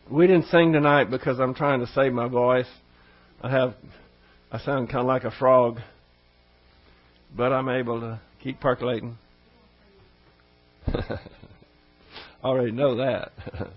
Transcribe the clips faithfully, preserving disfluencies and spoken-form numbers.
We didn't sing tonight because I'm trying to save my voice. I have, I sound kind of like a frog, but I'm able to keep percolating. I already know that.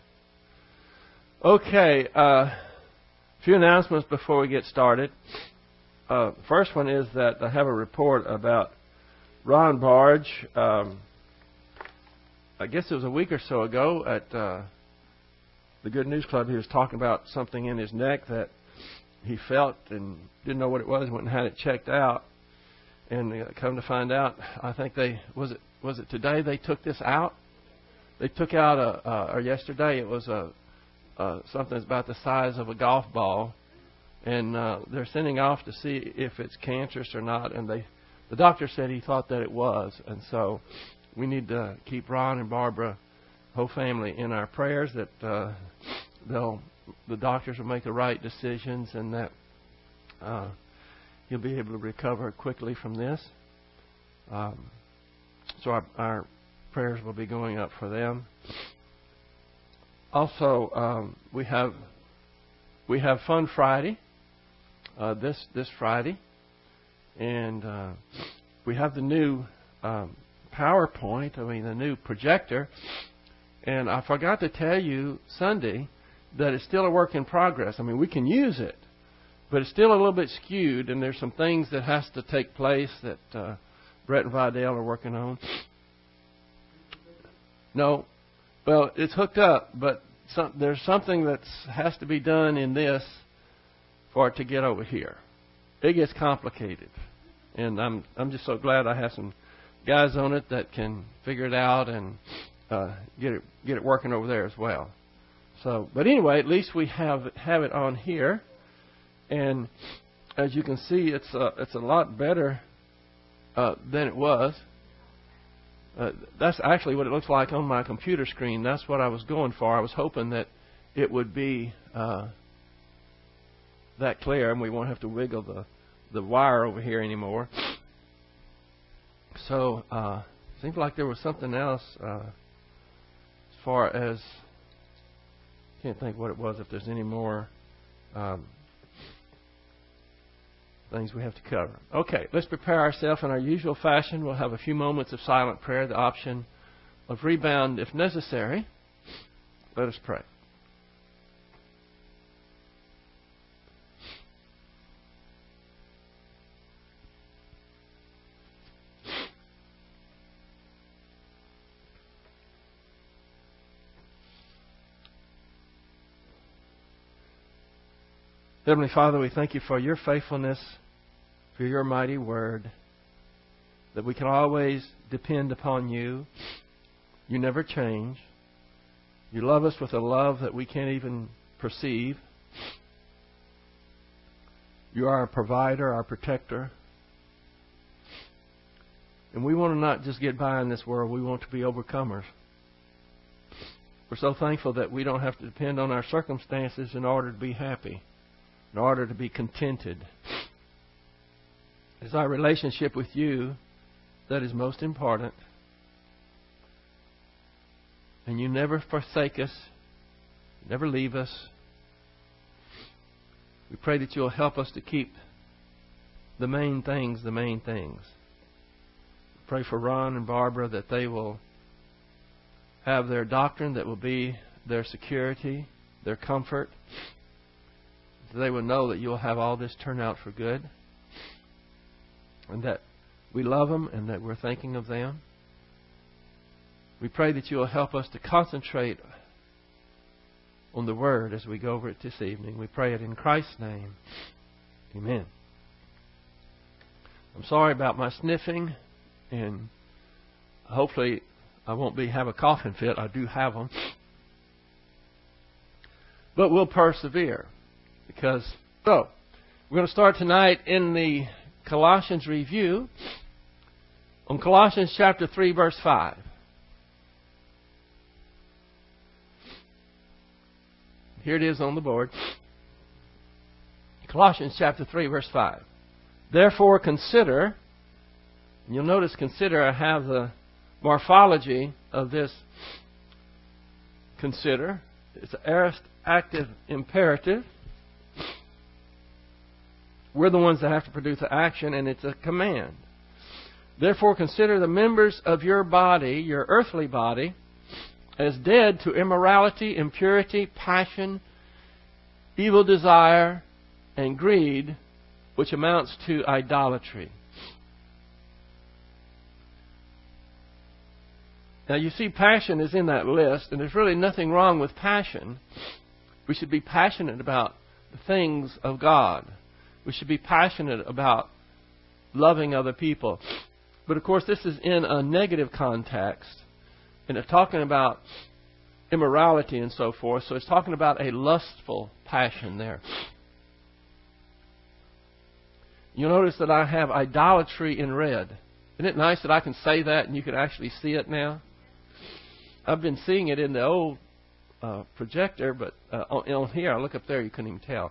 Okay, uh, a few announcements before we get started. Uh, first one is that I have a report about Ron Barge. Um, I guess it was a week or so ago at uh, the Good News Club. He was talking about something in his neck that he felt and didn't know what it was. Went and had it checked out, and uh, come to find out, I think they was it was it today they took this out. They took out a uh, or yesterday it was a uh, something that's about the size of a golf ball, and uh, they're sending off to see if it's cancerous or not. And they the doctor said he thought that it was, and so we need to keep Ron and Barbara, whole family, in our prayers that uh, they'll the doctors will make the right decisions and that uh, he'll be able to recover quickly from this. Um, so our, our prayers will be going up for them. Also, um, we have we have Fun Friday uh, this this Friday, and uh, we have the new um, PowerPoint. I mean, the new projector. And I forgot to tell you Sunday that it's still a work in progress. I mean, we can use it, but it's still a little bit skewed, and there's some things that has to take place that uh, Brett and Vidal are working on. No, well, it's hooked up, but some, there's something that has to be done in this for it to get over here. It gets complicated, and I'm I'm just so glad I have some guys on it that can figure it out and uh, get it get it working over there as well. So, but anyway, at least we have have it on here, and as you can see, it's a, it's a lot better uh, than it was. Uh, that's actually what it looks like on my computer screen. That's what I was going for. I was hoping that it would be uh, that clear, and we won't have to wiggle the the wire over here anymore. So, uh, seems like there was something else uh, as far as. Can't think what it was, if there's any more um, things we have to cover. Okay, let's prepare ourselves in our usual fashion. We'll have a few moments of silent prayer, the option of rebound if necessary. Let us pray. Heavenly Father, we thank you for your faithfulness, for your mighty word, that we can always depend upon you. You never change. You love us with a love that we can't even perceive. You are our provider, our protector. And we want to not just get by in this world, we want to be overcomers. We're so thankful that we don't have to depend on our circumstances in order to be happy, in order to be contented. It's our relationship with you that is most important. And you never forsake us, never leave us. We pray that you'll help us to keep the main things the main things. We pray for Ron and Barbara that they will have their doctrine that will be their security, their comfort. They will know that you'll have all this turn out for good, and that we love them and that we're thinking of them. We pray that you'll help us to concentrate on the Word as we go over it this evening. We pray it in Christ's name. Amen. I'm sorry about my sniffing, and hopefully I won't be have a coughing fit. I do have them. But we'll persevere. Because, so, we're going to start tonight in the Colossians review on Colossians chapter three, verse five. Here it is on the board. Colossians chapter three, verse five. Therefore consider, and you'll notice consider, I have the morphology of this consider. It's an aorist active imperative. We're the ones that have to produce the action, and it's a command. Therefore, consider the members of your body, your earthly body, as dead to immorality, impurity, passion, evil desire, and greed, which amounts to idolatry. Now, you see, passion is in that list, and there's really nothing wrong with passion. We should be passionate about the things of God. We should be passionate about loving other people. But, of course, this is in a negative context. And it's talking about immorality and so forth. So it's talking about a lustful passion there. You'll notice that I have idolatry in red. Isn't it nice that I can say that and you can actually see it now? I've been seeing it in the old uh, projector, but uh, on, on here, I look up there, you couldn't even tell.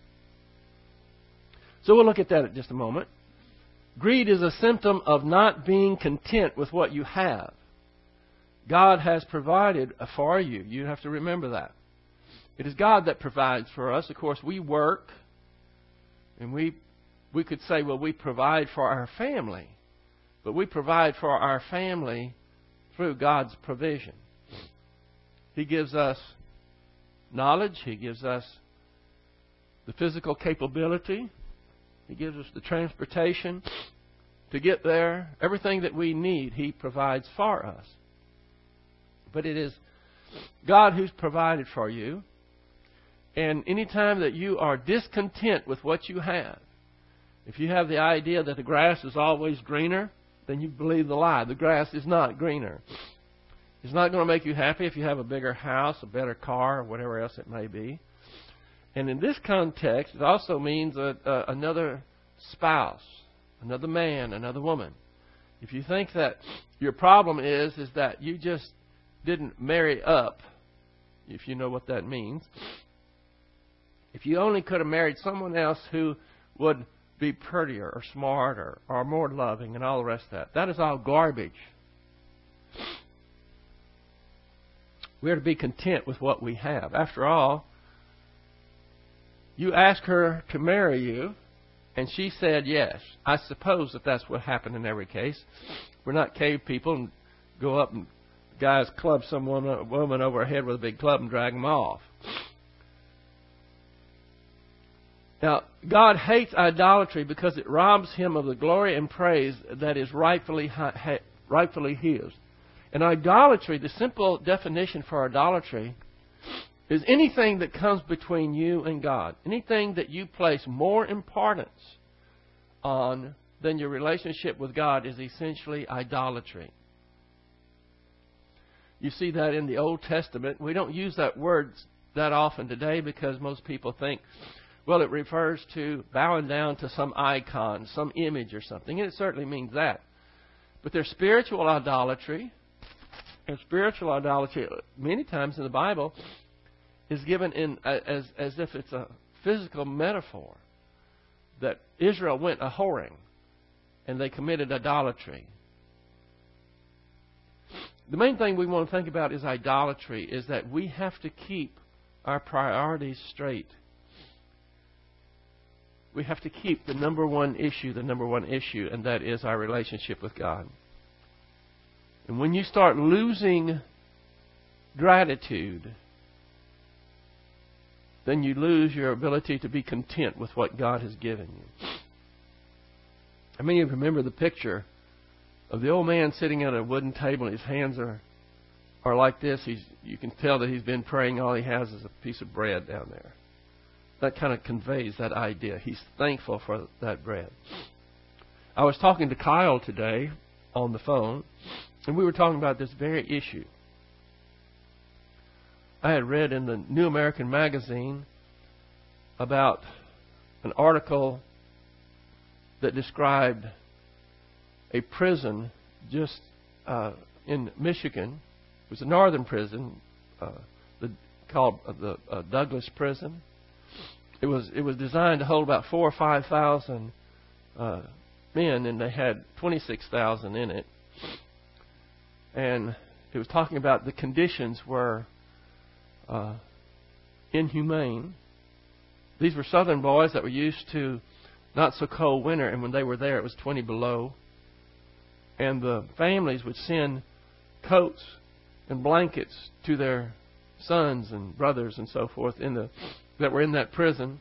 So we'll look at that in just a moment. Greed is a symptom of not being content with what you have. God has provided for you. You have to remember that. It is God that provides for us. Of course, we work, and we we could say, well, we provide for our family. But we provide for our family through God's provision. He gives us knowledge. He gives us the physical capability. He gives us the transportation to get there. Everything that we need, He provides for us. But it is God who's provided for you. And any time that you are discontent with what you have, if you have the idea that the grass is always greener, then you believe the lie. The grass is not greener. It's not going to make you happy if you have a bigger house, a better car, or whatever else it may be. And in this context, it also means a, a, another spouse, another man, another woman. If you think that your problem is, is that you just didn't marry up, if you know what that means. If you only could have married someone else who would be prettier or smarter or more loving and all the rest of that, that is all garbage. We are to be content with what we have. After all, you asked her to marry you, and she said yes. I suppose that that's what happened in every case. We're not cave people and go up and guys club some woman, woman over her head with a big club and drag them off. Now, God hates idolatry because it robs Him of the glory and praise that is rightfully rightfully His. And idolatry, the simple definition for idolatry, is anything that comes between you and God. Anything that you place more importance on than your relationship with God is essentially idolatry. You see that in the Old Testament. We don't use that word that often today because most people think, well, it refers to bowing down to some icon, some image or something. And it certainly means that. But there's spiritual idolatry. And spiritual idolatry, many times in the Bible, is given in as, as if it's a physical metaphor. That Israel went a-whoring and they committed idolatry. The main thing we want to think about is idolatry, is that we have to keep our priorities straight. We have to keep the number one issue, the number one issue, and that is our relationship with God. And when you start losing gratitude, then you lose your ability to be content with what God has given you. How many of you remember the picture of the old man sitting at a wooden table and his hands are are like this? He's, you can tell that he's been praying. All he has is a piece of bread down there. That kind of conveys that idea. He's thankful for that bread. I was talking to Kyle today on the phone, and we were talking about this very issue. I had read in the New American Magazine about an article that described a prison just uh, in Michigan. It was a northern prison uh, the, called uh, the uh, Douglas Prison. It was it was designed to hold about four or five thousand uh, men, and they had twenty-six thousand in it. And it was talking about the conditions where uh, inhumane. These were southern boys that were used to not so cold winter, and when they were there it was twenty below. And the families would send coats and blankets to their sons and brothers and so forth in the that were in that prison.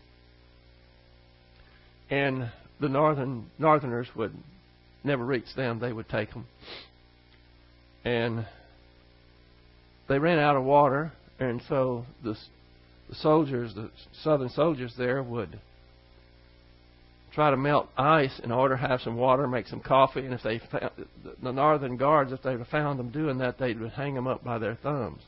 And the northern northerners would never reach them. They would take them. And they ran out of water, and so the, the soldiers, the southern soldiers there, would try to melt ice in order to have some water, make some coffee, and if they found, the northern guards, if they found them doing that, they would hang them up by their thumbs.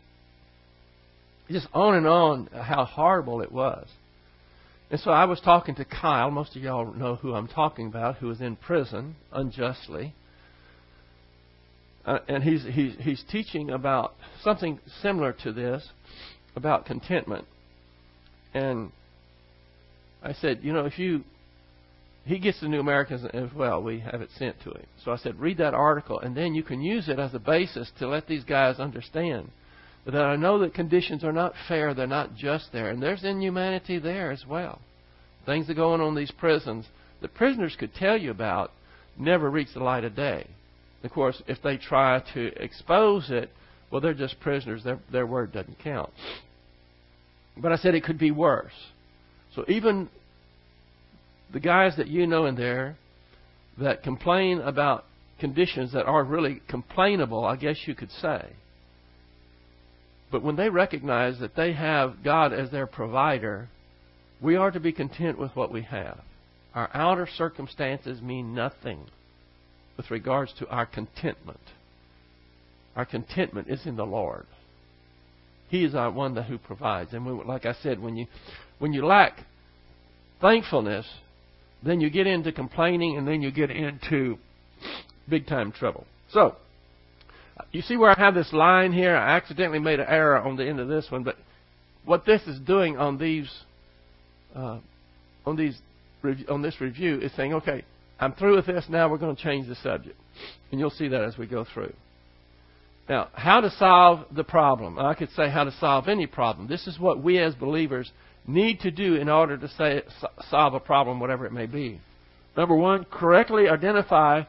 Just on and on how horrible it was. And so I was talking to Kyle. Most of y'all know who I'm talking about, who was in prison unjustly. Uh, and he's, he's, he's teaching about something similar to this, about contentment. And I said, you know, if you... He gets the New Americans as well. We have it sent to him. So I said, read that article, and then you can use it as a basis to let these guys understand that I know that conditions are not fair, they're not just there, and there's inhumanity there as well. Things that go on in these prisons that prisoners could tell you about never reach the light of day. Of course, if they try to expose it, well, they're just prisoners. Their, their word doesn't count. But I said it could be worse. So even the guys that you know in there that complain about conditions that are really complainable, I guess you could say. But when they recognize that they have God as their provider, we are to be content with what we have. Our outer circumstances mean nothing with regards to our contentment. Our contentment is in the Lord. He is our one that who provides. And we, like I said, when you when you lack thankfulness, then you get into complaining, and then you get into big time trouble. So, you see where I have this line here? I accidentally made an error on the end of this one, but what this is doing on these, uh, on these, on this review is saying, okay, I'm through with this. Now we're going to change the subject, and you'll see that as we go through. Now, how to solve the problem? I could say how to solve any problem. This is what we as believers need to do in order to say, solve a problem, whatever it may be. Number one, correctly identify.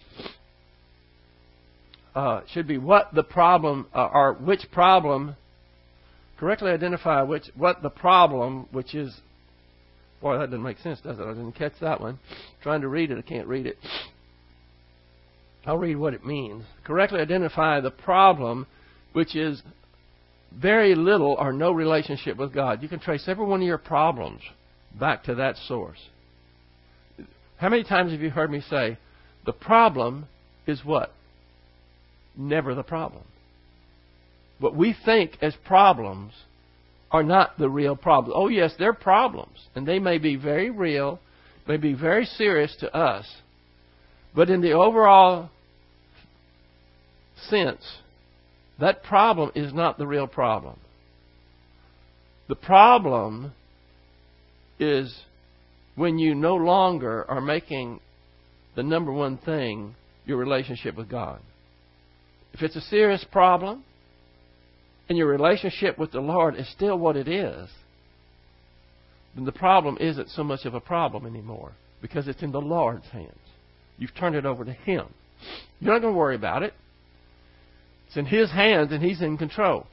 Uh, should be what the problem uh, or which problem. Correctly identify which what the problem, which is. Boy, that doesn't make sense, does it? I didn't catch that one. Trying to read it, I can't read it. I'll read what it means. Correctly identify the problem, which is very little or no relationship with God. You can trace every one of your problems back to that source. How many times have you heard me say, the problem is what? Never the problem. What we think as problems are not the real problem. Oh, yes, they're problems, and they may be very real, may be very serious to us, but in the overall sense, that problem is not the real problem. The problem is when you no longer are making the number one thing your relationship with God. If it's a serious problem and your relationship with the Lord is still what it is, then the problem isn't so much of a problem anymore because it's in the Lord's hands. You've turned it over to Him. You're not going to worry about it. It's in His hands and He's in control.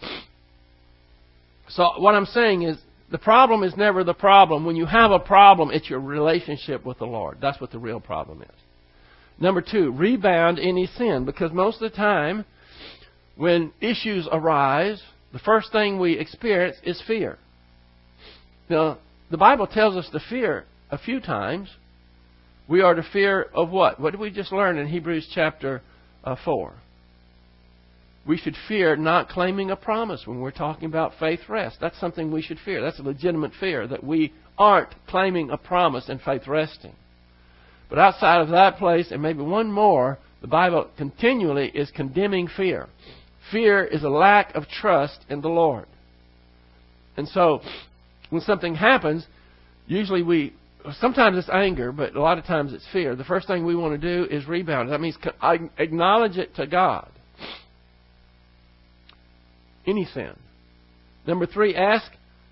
So what I'm saying is the problem is never the problem. When you have a problem, it's your relationship with the Lord. That's what the real problem is. Number two, rebound any sin. Because most of the time, when issues arise, the first thing we experience is fear. Now, the Bible tells us to fear a few times. We are to fear of what? What did we just learn in Hebrews chapter uh, four? We should fear not claiming a promise when we're talking about faith rest. That's something we should fear. That's a legitimate fear, that we aren't claiming a promise in faith resting. But outside of that place, and maybe one more, the Bible continually is condemning fear. Fear is a lack of trust in the Lord. And so, when something happens, usually we, sometimes it's anger, but a lot of times it's fear. The first thing we want to do is rebound. That means acknowledge it to God. Any sin. Number three, ask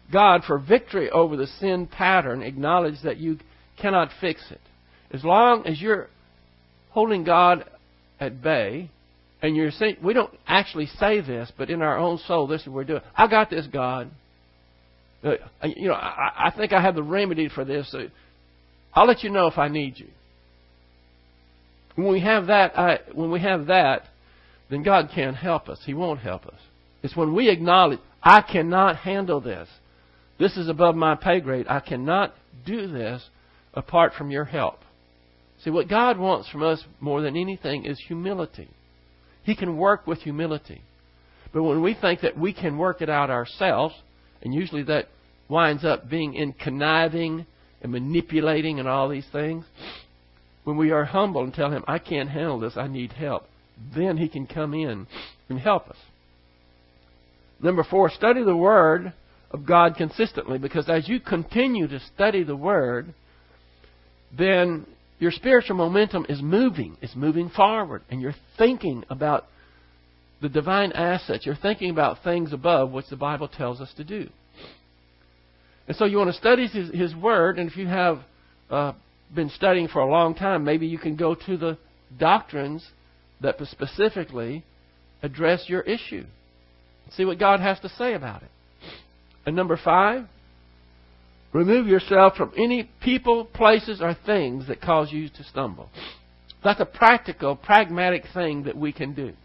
God for victory over the sin pattern, acknowledge that you cannot fix it. As long as you're holding God at bay, and you're saying, we don't actually say this, but in our own soul, this is what we're doing. I got this, God. Uh, you know, I, I think I have the remedy for this. Uh, I'll let you know if I need you. When we have that, I, when we have that, then God can't help us. He won't help us. It's when we acknowledge, I cannot handle this. This is above my pay grade. I cannot do this apart from your help. See, what God wants from us more than anything is humility. He can work with humility. But when we think that we can work it out ourselves, and usually that winds up being in conniving and manipulating and all these things, when we are humble and tell Him, I can't handle this, I need help, then He can come in and help us. Number four, study the Word of God consistently, because as you continue to study the Word, then your spiritual momentum is moving. It's moving forward. And you're thinking about the divine assets. You're thinking about things above, which the Bible tells us to do. And so you want to study His, His Word. And if you have uh, been studying for a long time, maybe you can go to the doctrines that specifically address your issue. See what God has to say about it. And number five, remove yourself from any people, places, or things that cause you to stumble. That's a practical, pragmatic thing that we can do.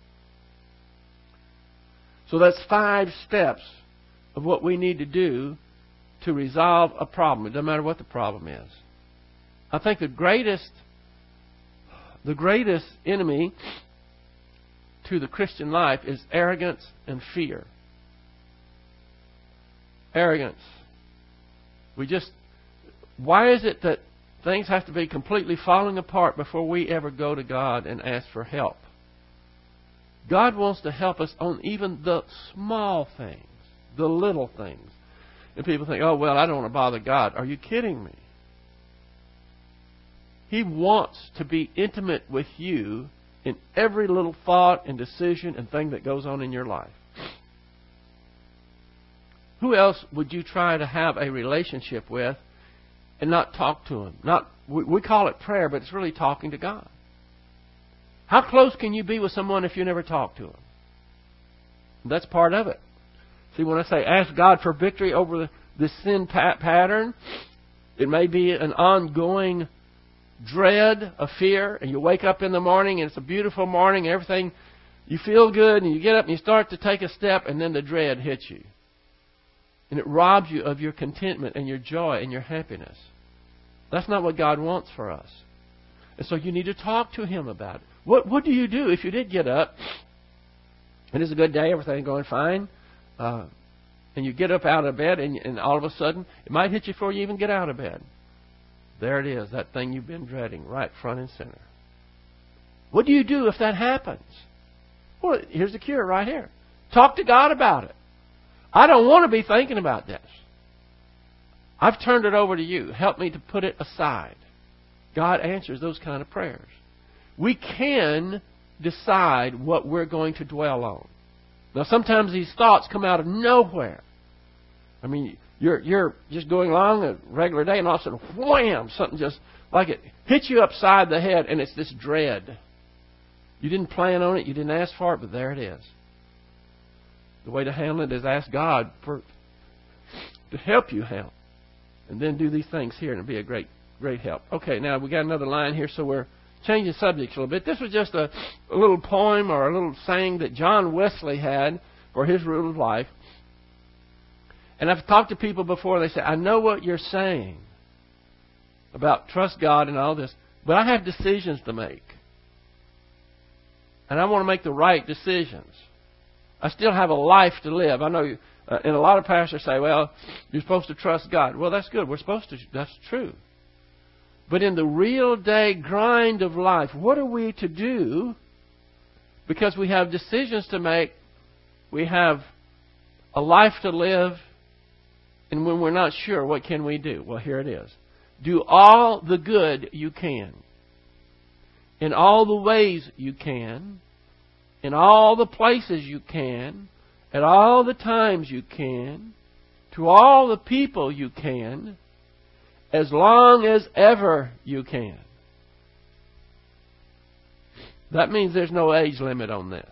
So that's five steps of what we need to do to resolve a problem. It doesn't matter what the problem is. I think the greatest, the greatest enemy to the Christian life is arrogance and fear. Arrogance. We just, why is it that things have to be completely falling apart before we ever go to God and ask for help? God wants to help us on even the small things, the little things. And people think, oh, well, I don't want to bother God. Are you kidding me? He wants to be intimate with you in every little thought and decision and thing that goes on in your life. Who else would you try to have a relationship with and not talk to Him? Not we, we call it prayer, but it's really talking to God. How close can you be with someone if you never talk to Him? That's part of it. See, when I say ask God for victory over the, the sin pa- pattern, it may be an ongoing dread, a fear, and you wake up in the morning and it's a beautiful morning, and everything, you feel good, and you get up and you start to take a step, and then the dread hits you. And it robs you of your contentment and your joy and your happiness. That's not what God wants for us. And so you need to talk to Him about it. What What do you do if you did get up, and it's a good day, everything going fine, uh, and you get up out of bed, and, and all of a sudden, it might hit you before you even get out of bed. There it is, that thing you've been dreading, right front and center. What do you do if that happens? Well, here's the cure right here. Talk to God about it. I don't want to be thinking about this. I've turned it over to you. Help me to put it aside. God answers those kind of prayers. We can decide what we're going to dwell on. Now, sometimes these thoughts come out of nowhere. I mean, you're you're just going along a regular day, and all of a sudden, wham! Something just like it hits you upside the head, and it's this dread. You didn't plan on it, you didn't ask for it, but there it is. The way to handle it is ask God for to help you help, and then do these things here, and it'll be a great great help. Okay, now we got another line here, so we're changing subjects a little bit. This was just a, a little poem or a little saying that John Wesley had for his rule of life. And I've talked to people before, they say, I know what you're saying about trust God and all this, but I have decisions to make. And I want to make the right decisions. I still have a life to live. I know, uh, and a lot of pastors say, well, you're supposed to trust God. Well, that's good. We're supposed to. That's true. But in the real day grind of life, what are we to do? Because we have decisions to make. We have a life to live. And when we're not sure, what can we do? Well, here it is. Do all the good you can. In all the ways you can. In all the places you can. At all the times you can. to all the people you can, as long as ever you can. That means there's no age limit on this.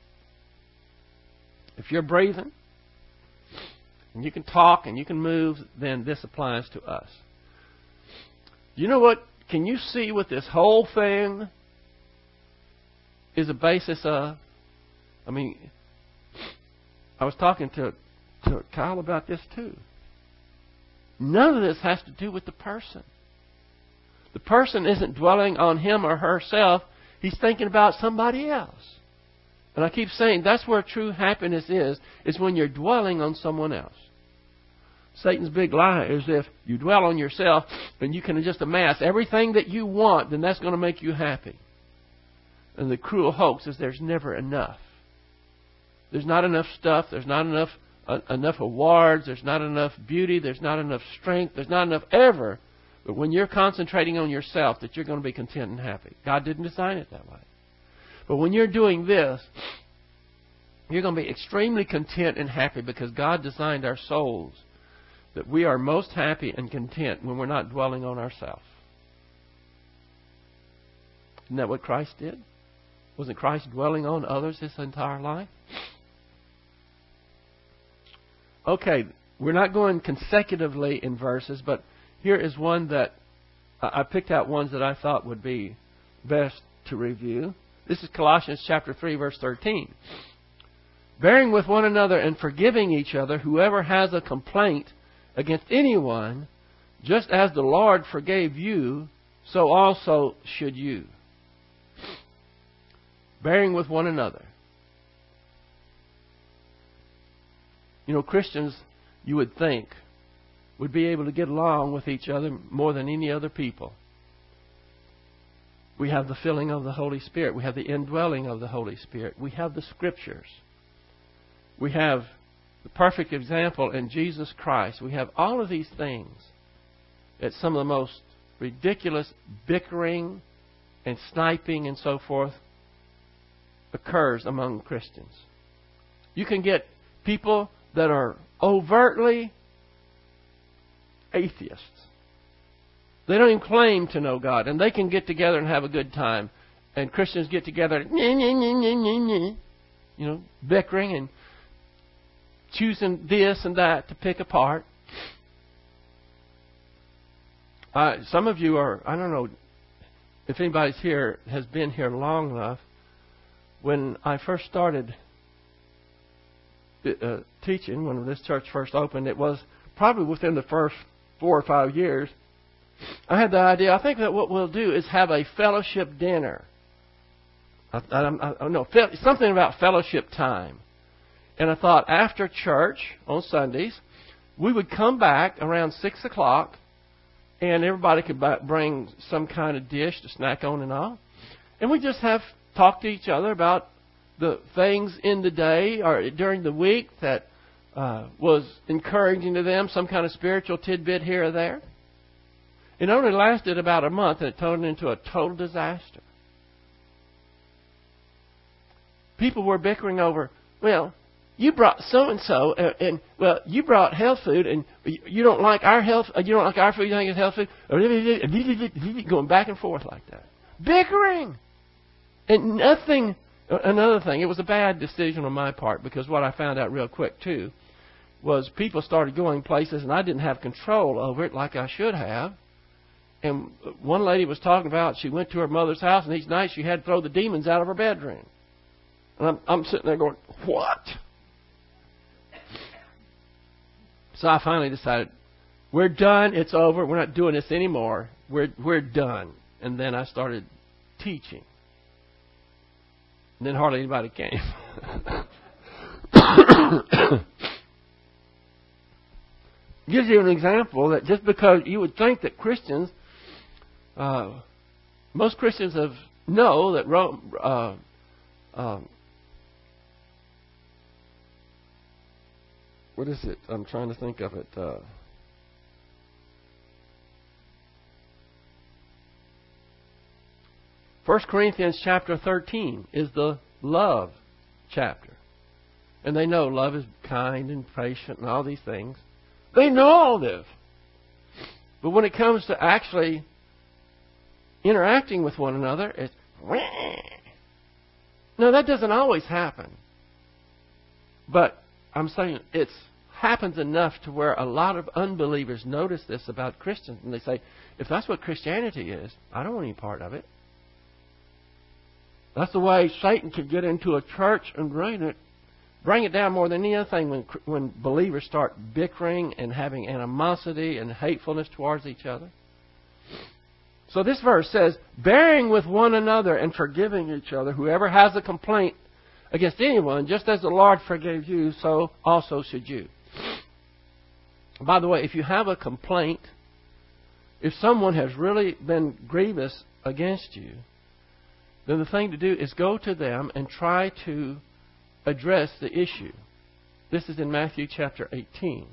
If you're breathing, and you can talk and you can move, then this applies to us. You know what? Can you see what this whole thing is a basis of? I mean, I was talking to, to Kyle about this too. None of this has to do with the person. The person isn't dwelling on him or herself. He's thinking about somebody else. And I keep saying that's where true happiness is, is when you're dwelling on someone else. Satan's big lie is if you dwell on yourself and you can just amass everything that you want, then that's going to make you happy. And the cruel hoax is there's never enough. There's not enough stuff. There's not enough uh, enough awards. There's not enough beauty. There's not enough strength. There's not enough ever. But when you're concentrating on yourself, that you're going to be content and happy. God didn't design it that way. But when you're doing this, you're going to be extremely content and happy because God designed our souls that we are most happy and content when we're not dwelling on ourselves. Isn't that what Christ did? Wasn't Christ dwelling on others his entire life? Okay, we're not going consecutively in verses, but here is one that I picked out ones that I thought would be best to review. This is Colossians chapter three, verse thirteen. Bearing with one another and forgiving each other, whoever has a complaint against anyone, just as the Lord forgave you, so also should you. Bearing with one another. You know, Christians, you would think, would be able to get along with each other more than any other people. We have the filling of the Holy Spirit. We have the indwelling of the Holy Spirit. We have the Scriptures. We have the perfect example in Jesus Christ. We have all of these things. That some of the most ridiculous bickering and sniping and so forth occurs among Christians. You can get people that are overtly atheists. They don't even claim to know God, and they can get together and have a good time. And Christians get together, you know, bickering and choosing this and that to pick apart. Uh, some of you are, I don't know if anybody's here has been here long enough. When I first started uh, teaching, when this church first opened, it was probably within the first four or five years, I had the idea, I think that what we'll do is have a fellowship dinner. I, I, I, no, something about fellowship time. And I thought after church on Sundays, we would come back around six o'clock and everybody could bring some kind of dish to snack on and all. And we just have talk to each other about the things in the day or during the week that uh, was encouraging to them, some kind of spiritual tidbit here or there. It only lasted about a month and it turned into a total disaster. People were bickering over, well, you brought so-and-so, and, and, well, you brought health food, and you don't like our health, you don't like our food, you think it's health food, going back and forth like that. Bickering! And nothing, another thing, it was a bad decision on my part, because what I found out real quick, too, was people started going places, and I didn't have control over it like I should have. And one lady was talking about she went to her mother's house, and each night she had to throw the demons out of her bedroom. And I'm, I'm sitting there going, what? So I finally decided, we're done. It's over. We're not doing this anymore. We're we're done. And then I started teaching. And then hardly anybody came. Gives you an example that just because you would think that Christians, uh, most Christians have know that Rome, uh, um, what is it? I'm trying to think of it. Uh, First Corinthians chapter thirteen is the love chapter. And they know love is kind and patient and all these things. They know all this. But when it comes to actually interacting with one another, it's... No, that doesn't always happen. But I'm saying it happens enough to where a lot of unbelievers notice this about Christians. And they say, if that's what Christianity is, I don't want any part of it. That's the way Satan could get into a church and drain it. Bring it down more than any other thing when, when believers start bickering and having animosity and hatefulness towards each other. So this verse says, bearing with one another and forgiving each other, whoever has a complaint against anyone, just as the Lord forgave you, so also should you. By the way, if you have a complaint, if someone has really been grievous against you, then the thing to do is go to them and try to address the issue. This is in Matthew chapter eighteen.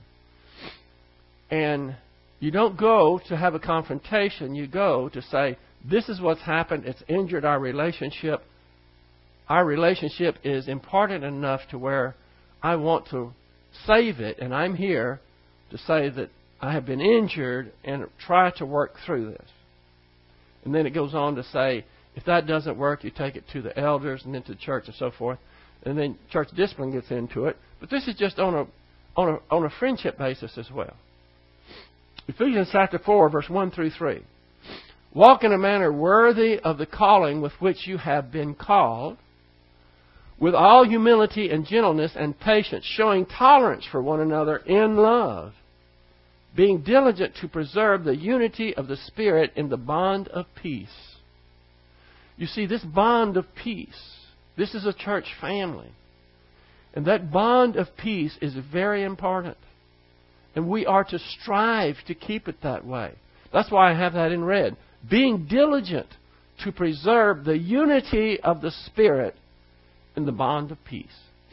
And you don't go to have a confrontation. You go to say, this is what's happened. It's injured our relationship. Our relationship is important enough to where I want to save it. And I'm here to say that I have been injured and try to work through this. And then it goes on to say, if that doesn't work, you take it to the elders and then to the church and so forth. And then church discipline gets into it. But this is just on a on a on a friendship basis as well. Ephesians chapter four, verse one through three. Walk in a manner worthy of the calling with which you have been called, with all humility and gentleness and patience, showing tolerance for one another in love, being diligent to preserve the unity of the Spirit in the bond of peace. You see, this bond of peace, this is a church family. And that bond of peace is very important. And we are to strive to keep it that way. That's why I have that in red. Being diligent to preserve the unity of the Spirit in the bond of peace.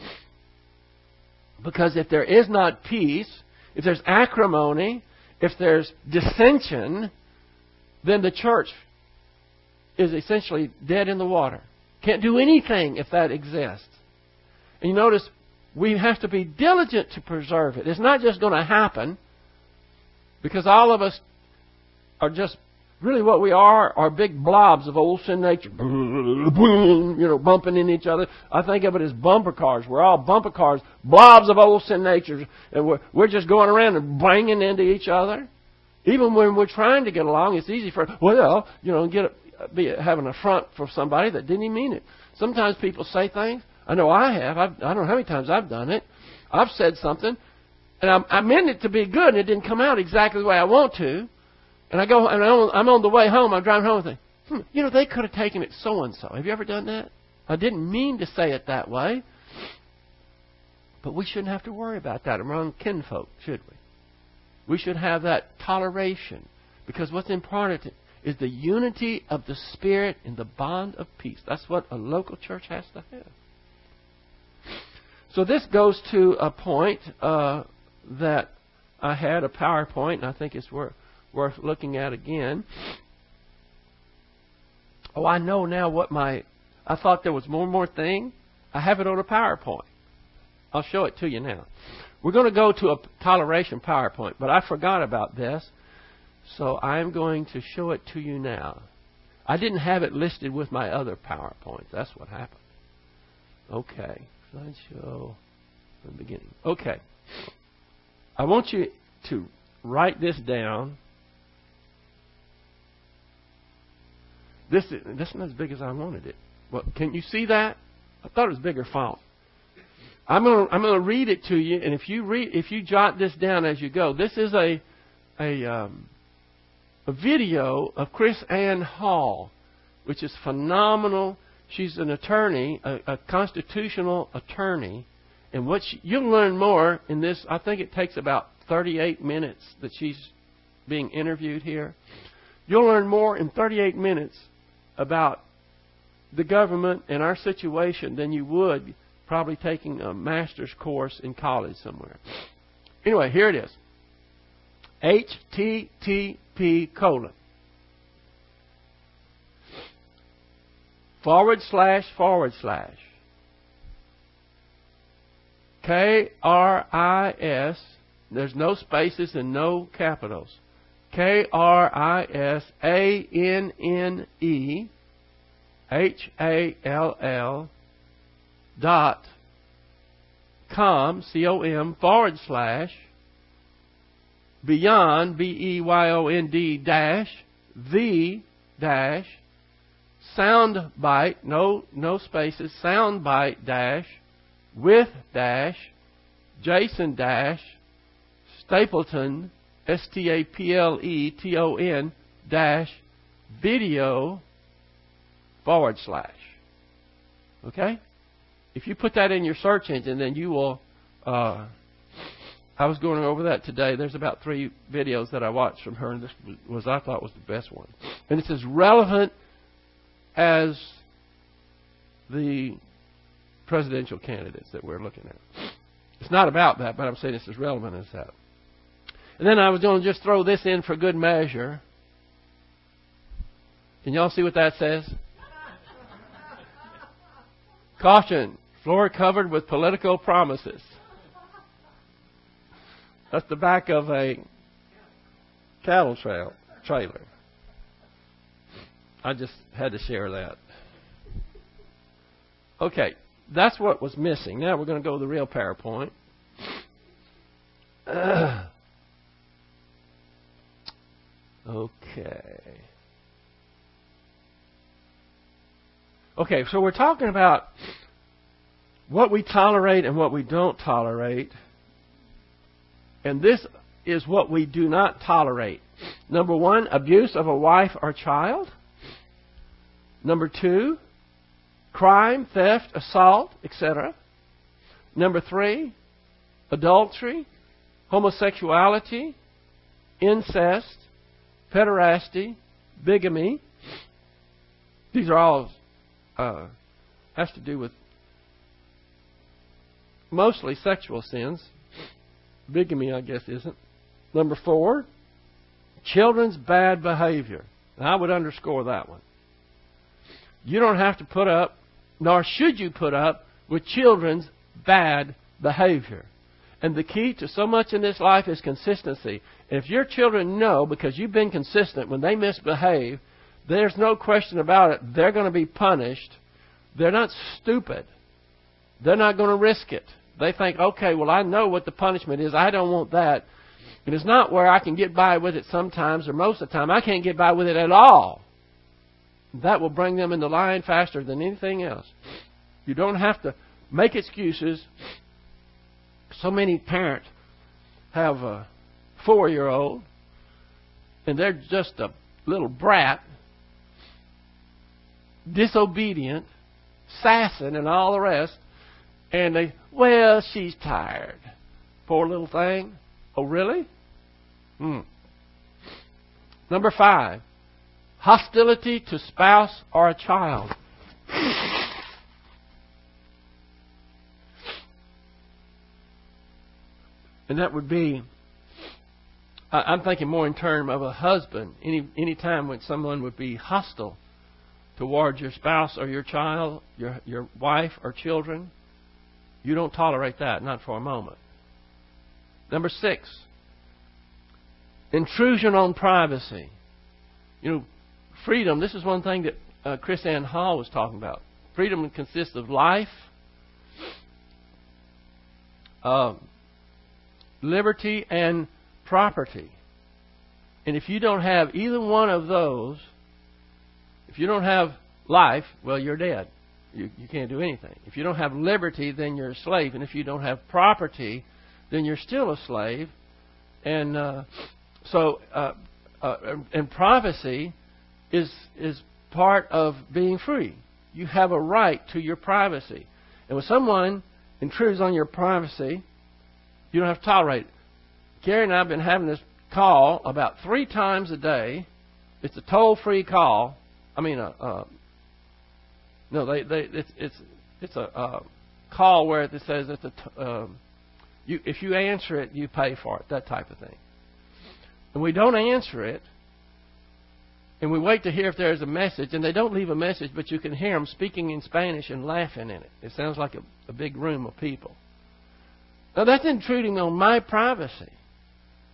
Because if there is not peace, if there's acrimony, if there's dissension, then the church is essentially dead in the water. Can't do anything if that exists. And you notice, we have to be diligent to preserve it. It's not just going to happen because all of us are just, really what we are, are big blobs of old sin nature. You know, bumping in each other. I think of it as bumper cars. We're all bumper cars, blobs of old sin nature. And we're, we're just going around and banging into each other. Even when we're trying to get along, it's easy for, well, you know, get be having a front for somebody that didn't even mean it. Sometimes people say things. I know I have. I've, I don't know how many times I've done it. I've said something, and I, I meant it to be good, and it didn't come out exactly the way I want to. And I go, and I'm on the way home. I'm driving home and think, hmm, you know, they could have taken it so and so. Have you ever done that? I didn't mean to say it that way, but we shouldn't have to worry about that among kinfolk, should we? We should have that toleration, because what's important is the unity of the Spirit in the bond of peace. That's what a local church has to have. So this goes to a point uh, that I had, a PowerPoint, and I think it's worth, worth looking at again. Oh, I know now what my... I thought there was one more thing. I have it on a PowerPoint. I'll show it to you now. We're going to go to a toleration PowerPoint, but I forgot about this. So I'm going to show it to you now. I didn't have it listed with my other PowerPoints. That's what happened. Okay. Slideshow from the beginning. Okay. I want you to write this down. This is, this is not as big as I wanted it. Well, can you see that? I thought it was bigger font. I'm going to I'm going to read it to you, and if you read if you jot this down as you go, this is a a um, a video of Chris Ann Hall, which is phenomenal. She's an attorney, a, a constitutional attorney. And what she, you'll learn more in this. I think it takes about thirty-eight minutes that she's being interviewed here. You'll learn more in thirty-eight minutes about the government and our situation than you would probably taking a master's course in college somewhere. Anyway, here it is. H T T P colon. Forward slash forward slash. K R I S There's no spaces and no capitals. K R I S A N N E H A L L dot com, C O M, forward slash, beyond, B E Y O N D, dash, the, dash, soundbite, no, no spaces, soundbite, dash, with, dash, Jason, dash, Stapleton, S T A P L E T O N, dash, video, forward slash. Okay? If you put that in your search engine, then you will... Uh, I was going over that today. There's about three videos that I watched from her, and this was, I thought, was the best one. And it's as relevant as the presidential candidates that we're looking at. It's not about that, but I'm saying it's as relevant as that. And then I was going to just throw this in for good measure. Can y'all see what that says? Caution, floor covered with political promises. That's the back of a cattle trail trailer. I just had to share that. Okay, that's what was missing. Now we're going to go to the real PowerPoint. Uh, okay. Okay, so we're talking about what we tolerate and what we don't tolerate. And this is what we do not tolerate. Number one, abuse of a wife or child. Number two, crime, theft, assault, et cetera. Number three, adultery, homosexuality, incest, pederasty, bigamy. These are all uh, has to do with mostly sexual sins. Bigamy, I guess, isn't. Number four, children's bad behavior. And I would underscore that one. You don't have to put up, nor should you put up, with children's bad behavior. And the key to so much in this life is consistency. And if your children know, because you've been consistent, when they misbehave, there's no question about it, they're going to be punished. They're not stupid. They're not going to risk it. They think, okay, well, I know what the punishment is. I don't want that. And it's not where I can get by with it sometimes, or most of the time. I can't get by with it at all. That will bring them into line faster than anything else. You don't have to make excuses. So many parents have a four-year-old, and they're just a little brat, disobedient, sassing, and all the rest. And they, well, she's tired. Poor little thing. Oh, really? Hmm. Number five, hostility to spouse or a child. And that would be, I'm thinking more in terms of a husband. Any any time when someone would be hostile towards your spouse or your child, your your wife or children, you don't tolerate that, not for a moment. Number six, intrusion on privacy. You know, freedom, this is one thing that uh, Chris Ann Hall was talking about. Freedom consists of life, uh, liberty, and property. And if you don't have either one of those, if you don't have life, well, you're dead. You, you can't do anything. If you don't have liberty, then you're a slave. And if you don't have property, then you're still a slave. And uh, so, uh, uh, and privacy is is part of being free. You have a right to your privacy. And when someone intrudes on your privacy, you don't have to tolerate it. Gary and I have been having this call about three times a day. It's a toll-free call. I mean, a, a No, they, they, it's it's it's a uh, call where it says it's a t- um, you if you answer it, you pay for it, that type of thing. And we don't answer it, and we wait to hear if there's a message, and they don't leave a message, but you can hear them speaking in Spanish and laughing in it. It sounds like a, a big room of people. Now that's intruding on my privacy.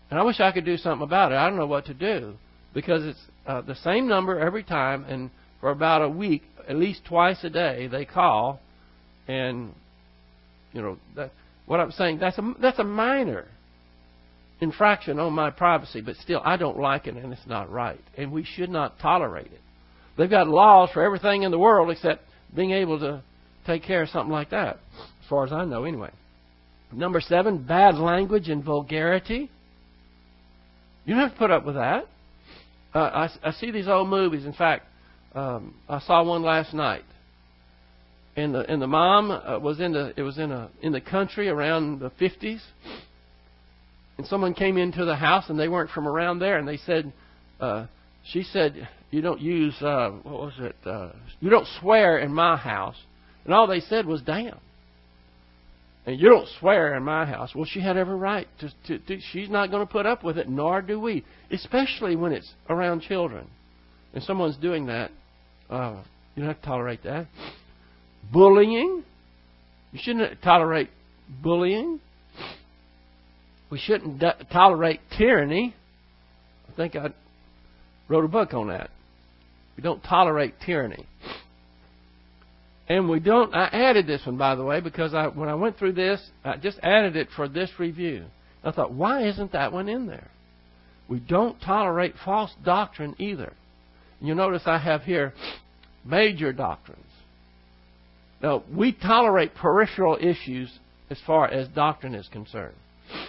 And I wish I could do something about it. I don't know what to do because it's uh, the same number every time, and for about a week, at least twice a day, they call, and you know that, what I'm saying. That's a that's a minor infraction on my privacy, but still, I don't like it, and it's not right, and we should not tolerate it. They've got laws for everything in the world except being able to take care of something like that, as far as I know, anyway. Number seven, bad language and vulgarity. You don't have to put up with that. Uh, I, I see these old movies. In fact, um, I saw one last night, and the and the mom uh, was in the it was in a in the country around the fifties, and someone came into the house and they weren't from around there, and they said, uh, she said, you don't use uh, what was it? Uh, you don't swear in my house, and all they said was damn. And you don't swear in my house. Well, she had every right to, to, to. She's not going to put up with it, nor do we. Especially when it's around children. And someone's doing that. Uh, you don't have to tolerate that. Bullying. You shouldn't tolerate bullying. We shouldn't d- tolerate tyranny. I think I wrote a book on that. We don't tolerate tyranny. And we don't, I added this one, by the way, because I, when I went through this, I just added it for this review. I thought, why isn't that one in there? We don't tolerate false doctrine either. And you'll notice I have here major doctrines. Now, we tolerate peripheral issues as far as doctrine is concerned.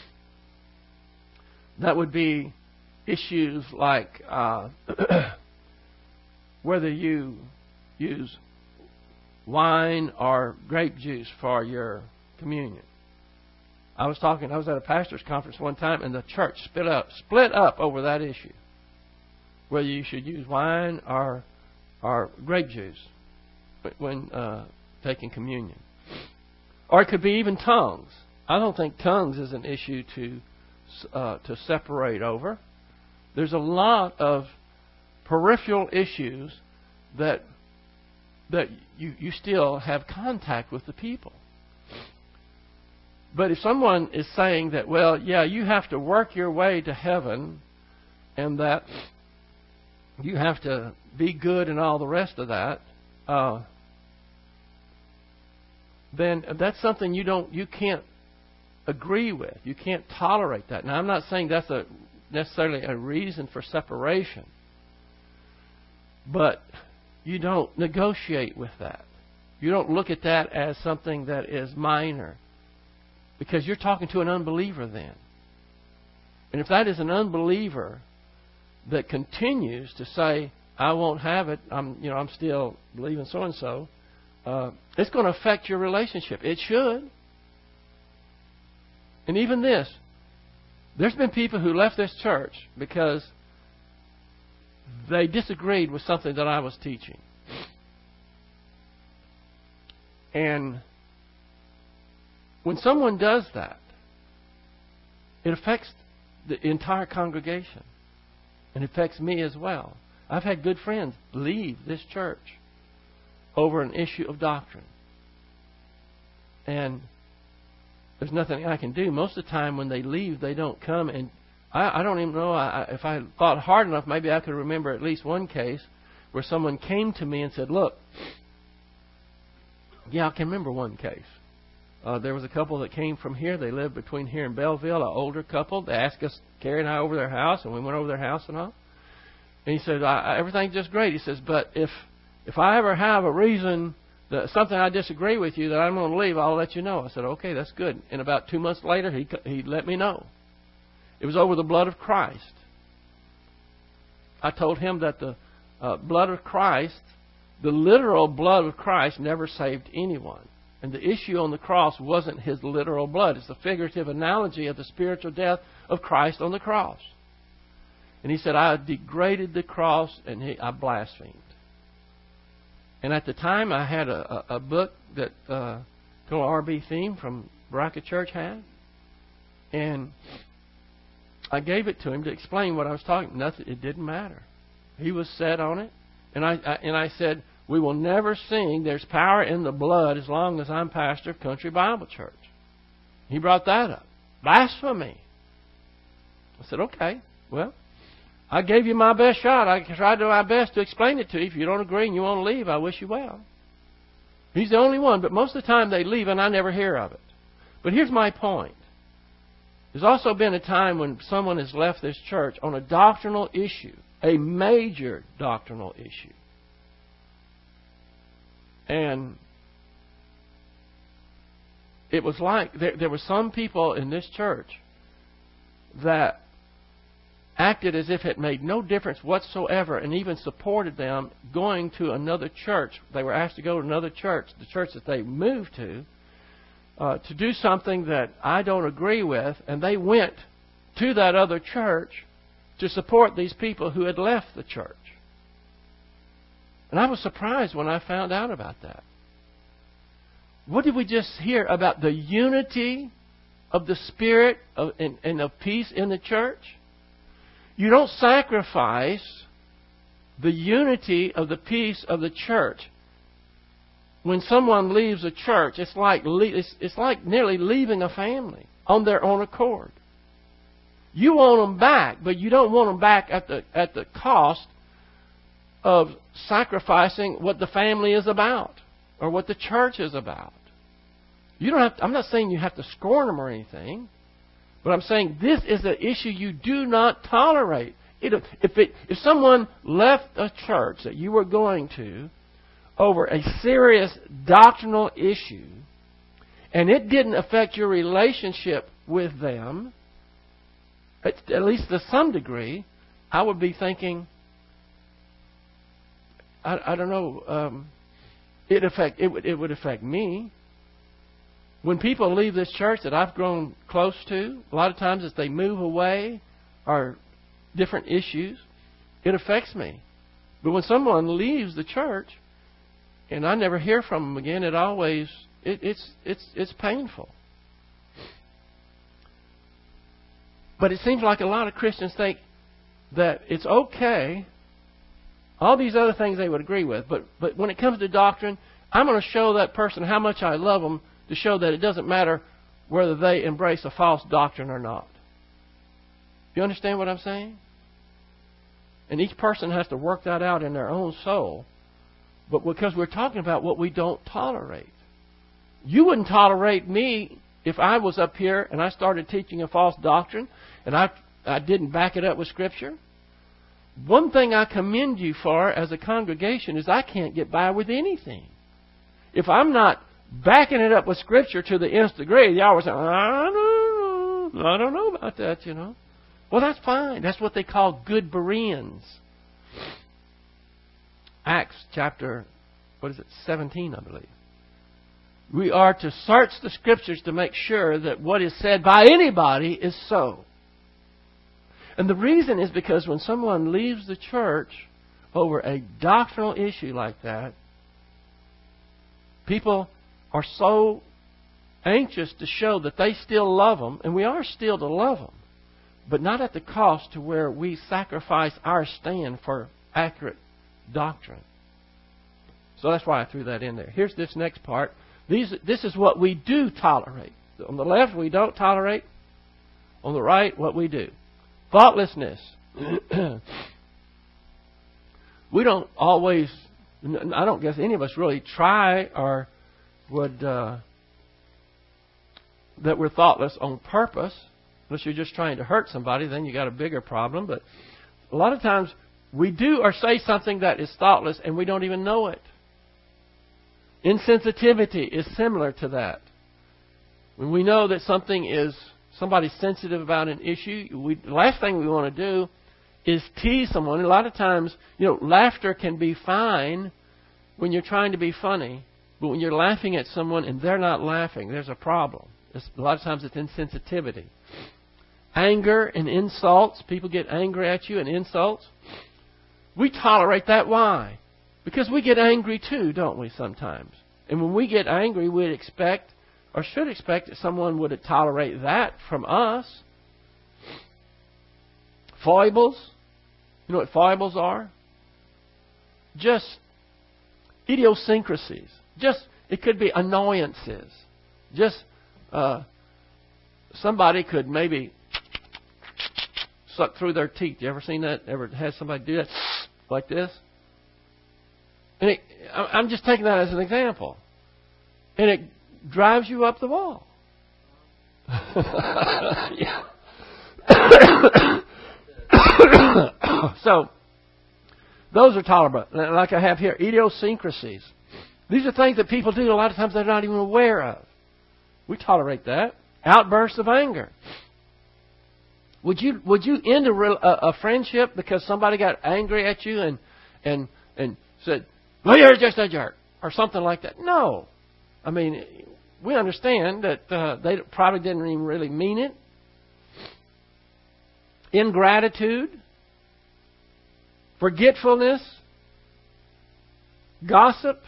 That would be issues like uh, whether you use wine or grape juice for your communion. I was talking, I was at a pastor's conference one time, and the church split up, split up over that issue, whether you should use wine or or grape juice when uh, taking communion. Or it could be even tongues. I don't think tongues is an issue to uh, to separate over. There's a lot of peripheral issues that that you, you still have contact with the people. But if someone is saying that, well, yeah, you have to work your way to heaven and that you have to be good and all the rest of that, uh, then that's something you don't, you can't agree with. You can't tolerate that. Now, I'm not saying that's a necessarily a reason for separation, but you don't negotiate with that. You don't look at that as something that is minor, because you're talking to an unbeliever then. And if that is an unbeliever that continues to say, I won't have it, I'm, you know, I'm still believing so and so, uh, it's going to affect your relationship. It should. And even this, there's been people who left this church because they disagreed with something that I was teaching. And when someone does that, it affects the entire congregation. And it affects me as well. I've had good friends leave this church over an issue of doctrine. And there's nothing I can do. Most of the time when they leave, they don't come and I, I don't even know. I, if I thought hard enough, maybe I could remember at least one case where someone came to me and said, look, yeah, I can remember one case. Uh, there was a couple that came from here. They lived between here and Belleville, an older couple. They asked us, Carrie and I, over their house, and we went over their house and all. And he said, I, I, everything's just great. He says, but if if I ever have a reason, that something I disagree with you, that I'm going to leave, I'll let you know. I said, okay, that's good. And about two months later, he he let me know. It was over the blood of Christ. I told him that the uh, blood of Christ, the literal blood of Christ, never saved anyone. And the issue on the cross wasn't his literal blood. It's the figurative analogy of the spiritual death of Christ on the cross. And he said, I degraded the cross and he, I blasphemed. And at the time, I had a, a, a book that uh, called R B Theme from Baraka Church had. And I gave it to him to explain what I was talking about. Nothing, it didn't matter. He was set on it. And I, I and I said, we will never sing There's Power in the Blood as long as I'm pastor of Country Bible Church. He brought that up. Blasphemy. I said, okay, well, I gave you my best shot. I tried my best to explain it to you. If you don't agree and you want to leave, I wish you well. He's the only one, but most of the time they leave and I never hear of it. But here's my point. There's also been a time when someone has left this church on a doctrinal issue, a major doctrinal issue. And it was like there, there were some people in this church that acted as if it made no difference whatsoever and even supported them going to another church. They were asked to go to another church, the church that they moved to, uh, to do something that I don't agree with, and they went to that other church to support these people who had left the church. And I was surprised when I found out about that. What did we just hear about the unity of the Spirit of, and, and of peace in the church? You don't sacrifice the unity of the peace of the church. When someone leaves a church, it's like it's, it's like nearly leaving a family on their own accord. You want them back, but you don't want them back at the at the cost of sacrificing what the family is about or what the church is about. You don't have to, I'm not saying you have to scorn them or anything. But I'm saying this is an issue you do not tolerate. It, if, it, if someone left a church that you were going to over a serious doctrinal issue, and it didn't affect your relationship with them, at, at least to some degree, I would be thinking, I, I don't know, um, it affect it would it would affect me. When people leave this church that I've grown close to, a lot of times as they move away or different issues, it affects me. But when someone leaves the church and I never hear from them again, it always it, it's it's it's painful. But it seems like a lot of Christians think that it's okay. All these other things they would agree with, but but when it comes to doctrine, I'm going to show that person how much I love them, to show that it doesn't matter whether they embrace a false doctrine or not. You understand what I'm saying? And each person has to work that out in their own soul. But because we're talking about what we don't tolerate. You wouldn't tolerate me if I was up here and I started teaching a false doctrine and I, I didn't back it up with Scripture. One thing I commend you for as a congregation is I can't get by with anything. If I'm not backing it up with Scripture to the nth degree, y'all were saying, I don't know, I don't know about that, you know. Well, that's fine. That's what they call good Bereans. Acts chapter, what is it, seventeen, I believe. We are to search the Scriptures to make sure that what is said by anybody is so. And the reason is because when someone leaves the church over a doctrinal issue like that, people are so anxious to show that they still love them, and we are still to love them, but not at the cost to where we sacrifice our stand for accurate doctrine. So that's why I threw that in there. Here's this next part. These, this is what we do tolerate. On the left, we don't tolerate. On the right, what we do. Thoughtlessness. We don't always, I don't guess any of us really try or would, uh, that we're thoughtless on purpose. Unless you're just trying to hurt somebody, then you got a bigger problem. But a lot of times we do or say something that is thoughtless and we don't even know it. Insensitivity is similar to that. When we know that something is, somebody's sensitive about an issue, we, the last thing we want to do is tease someone. A lot of times, you know, laughter can be fine when you're trying to be funny. But when you're laughing at someone and they're not laughing, there's a problem. It's, a lot of times it's insensitivity. Anger and insults. People get angry at you and insults. We tolerate that. Why? Because we get angry too, don't we, sometimes? And when we get angry, we'd expect, or should expect, that someone would tolerate that from us. Foibles. You know what foibles are? Just idiosyncrasies. Just, it could be annoyances. Just, uh, somebody could maybe suck through their teeth. You ever seen that? Ever had somebody do that like this? And it, I'm just taking that as an example. And it drives you up the wall. So, those are tolerable. Like I have here, idiosyncrasies. These are things that people do a lot of times they're not even aware of. We tolerate that. Outbursts of anger. Would you would you end a, a, a friendship because somebody got angry at you and and and said, "Well, you're just a jerk," or something like that? No. I mean, we understand that uh, they probably didn't even really mean it. Ingratitude. Forgetfulness. Gossip.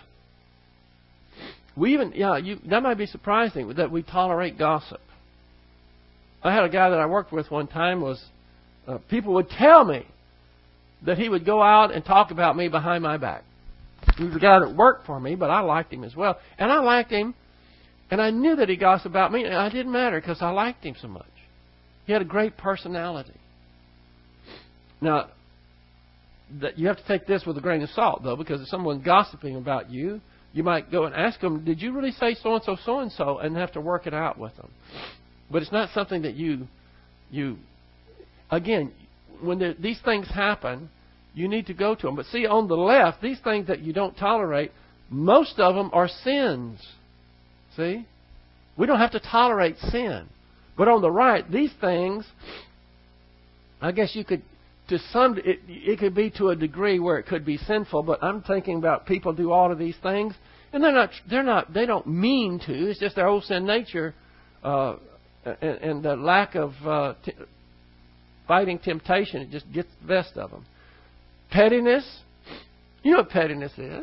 We even, yeah, you, that might be surprising that we tolerate gossip. I had a guy that I worked with one time was, uh, people would tell me that he would go out and talk about me behind my back. He was a guy that worked for me, but I liked him as well. And I liked him, and I knew that he gossiped about me, and it didn't matter because I liked him so much. He had a great personality. Now, that you have to take this with a grain of salt, though, because if someone's gossiping about you, you might go and ask them, did you really say so-and-so, so-and-so, and have to work it out with them. But it's not something that you, you again, when there, these things happen, you need to go to them. But see, on the left, these things that you don't tolerate, most of them are sins. See? We don't have to tolerate sin. But on the right, these things, I guess you could, to some, it, it could be to a degree where it could be sinful, but I'm thinking about people do all of these things, and they're not, they're not, they don't mean to. It's just their old sin nature, uh, and, and the lack of uh, t- fighting temptation. It just gets the best of them. Pettiness. You know what pettiness is.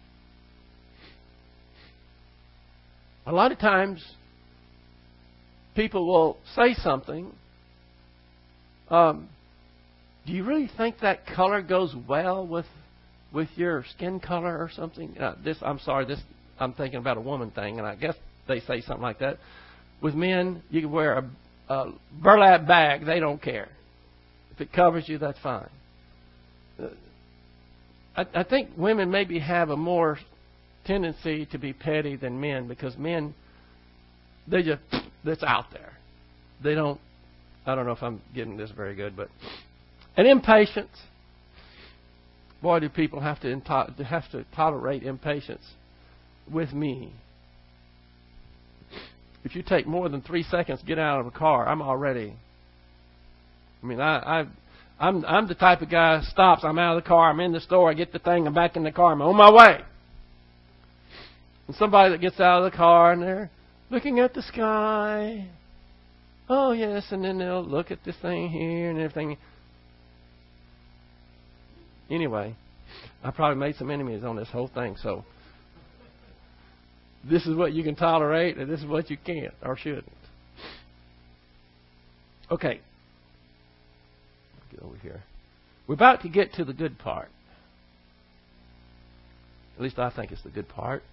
A lot of times, people will say something. Um, Do you really think that color goes well with with your skin color or something? Uh, this, I'm sorry, this I'm thinking about a woman thing, and I guess they say something like that. With men, you can wear a, a burlap bag; they don't care. If it covers you, that's fine. Uh, I, I think women maybe have a more tendency to be petty than men because men, they just that's out there. They don't. I don't know if I'm getting this very good, but. And impatience. Boy, do people have to into- have to tolerate impatience with me. If you take more than three seconds to get out of a car, I'm already. I mean, I, I, I'm I'm the type of guy who stops. I'm out of the car. I'm in the store. I get the thing. I'm back in the car. I'm on my way. And somebody that gets out of the car and they're looking at the sky. Oh yes, and then they'll look at this thing here and everything. Anyway, I probably made some enemies on this whole thing, so this is what you can tolerate, and this is what you can't or shouldn't. Okay. Get over here. We're about to get to the good part. At least I think it's the good part.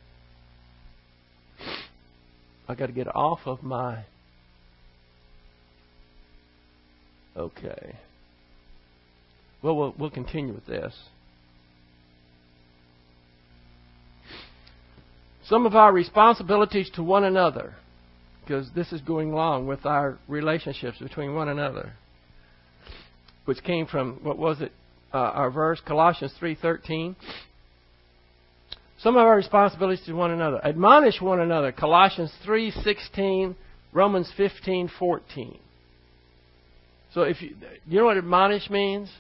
I got to get off of my... Okay. Well, well, we'll continue with this. Some of our responsibilities to one another, because this is going along with our relationships between one another, which came from, what was it, uh, our verse, Colossians three thirteen. Some of our responsibilities to one another. Admonish one another, Colossians three sixteen, Romans fifteen fourteen. So if you, you know what admonish means?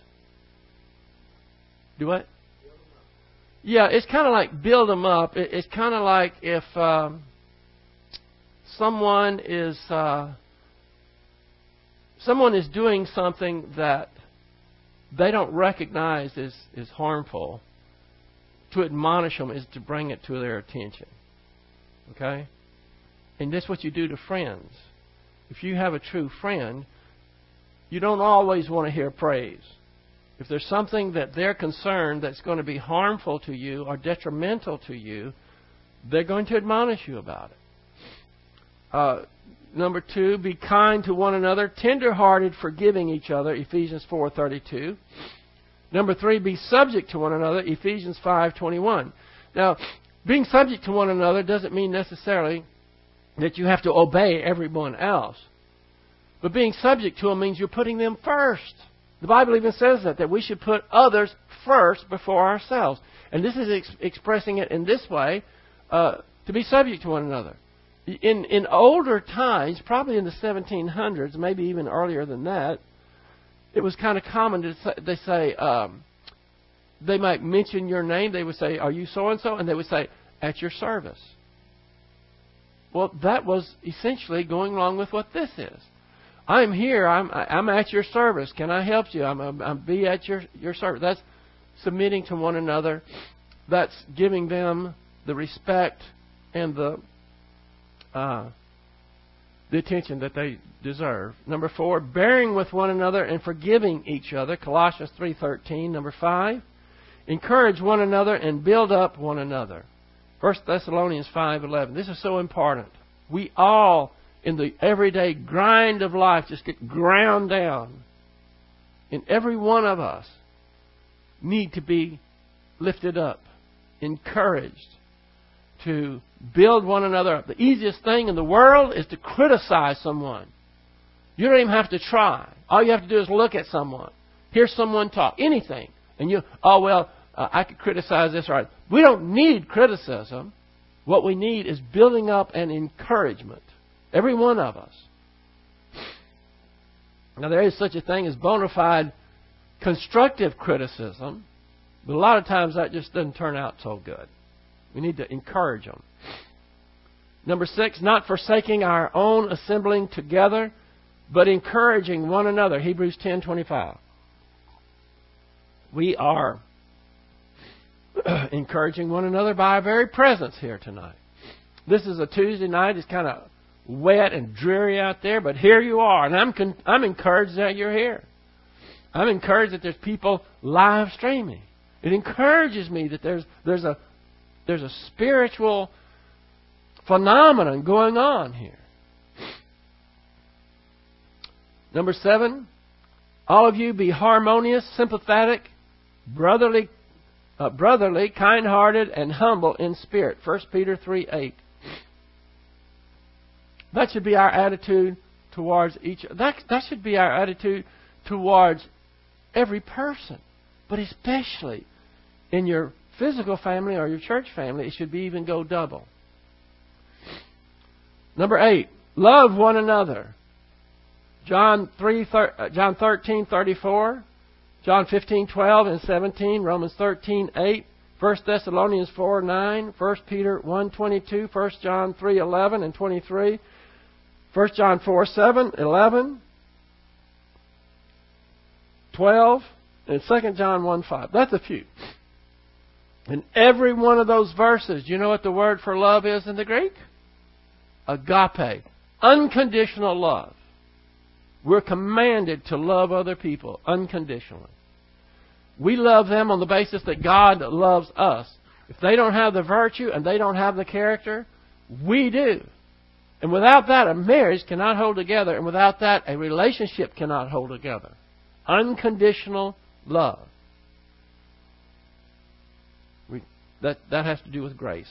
Do what? Yeah, it's kind of like build them up. It's kind of like if um, someone is uh, someone is doing something that they don't recognize is, is harmful. To admonish them is to bring it to their attention. Okay? And that's what you do to friends. If you have a true friend, you don't always want to hear praise. If there's something that they're concerned that's going to be harmful to you or detrimental to you, they're going to admonish you about it. Uh, number two, be kind to one another, tender-hearted, forgiving each other, Ephesians four thirty-two. Number three, be subject to one another, Ephesians five twenty-one. Now, being subject to one another doesn't mean necessarily that you have to obey everyone else. But being subject to them means you're putting them first. The Bible even says that, that we should put others first before ourselves. And this is ex- expressing it in this way, uh, to be subject to one another. In in older times, probably in the seventeen hundreds, maybe even earlier than that, it was kind of common to say, they say, um, they might mention your name. They would say, "Are you so-and-so?" And they would say, "At your service." Well, that was essentially going along with what this is. I'm here. I'm I'm at your service. Can I help you? I'm I'm, I'm be at your your service. That's submitting to one another. That's giving them the respect and the uh, the attention that they deserve. Number four, bearing with one another and forgiving each other. Colossians three thirteen. Number five, encourage one another and build up one another. First Thessalonians five eleven. This is so important. We all, in the everyday grind of life, just get ground down. And every one of us need to be lifted up, encouraged, to build one another up. The easiest thing in the world is to criticize someone. You don't even have to try. All you have to do is look at someone, hear someone talk, anything. And you, oh, well, uh, I could criticize this, right? We don't need criticism. What we need is building up and encouragement. Every one of us. Now, there is such a thing as bona fide constructive criticism, but a lot of times that just doesn't turn out so good. We need to encourage them. Number six, not forsaking our own assembling together, but encouraging one another. Hebrews ten twenty-five. We are encouraging one another by our very presence here tonight. This is a Tuesday night. It's kind of wet and dreary out there, but here you are, and I'm con- I'm encouraged that you're here. I'm encouraged that there's people live streaming. It encourages me that there's there's a there's a spiritual phenomenon going on here. Number seven, all of you be harmonious, sympathetic, brotherly, uh, brotherly, kind-hearted, and humble in spirit. First Peter three eight. That should be our attitude towards each other. That, that should be our attitude towards every person. But especially in your physical family or your church family, it should be even go double. Number eight, love one another. John three, John thirteen thirty-four, John fifteen twelve and seventeen, Romans thirteen eight, First Thessalonians four nine, First Peter one twenty-two, First John three eleven and twenty-three, First John four seven, eleven, twelve, and Second John one five. That's a few. In every one of those verses, do you know what the word for love is in the Greek? Agape. Unconditional love. We're commanded to love other people unconditionally. We love them on the basis that God loves us. If they don't have the virtue and they don't have the character, we do. And without that, a marriage cannot hold together. And without that, a relationship cannot hold together. Unconditional love. We, that, that has to do with grace.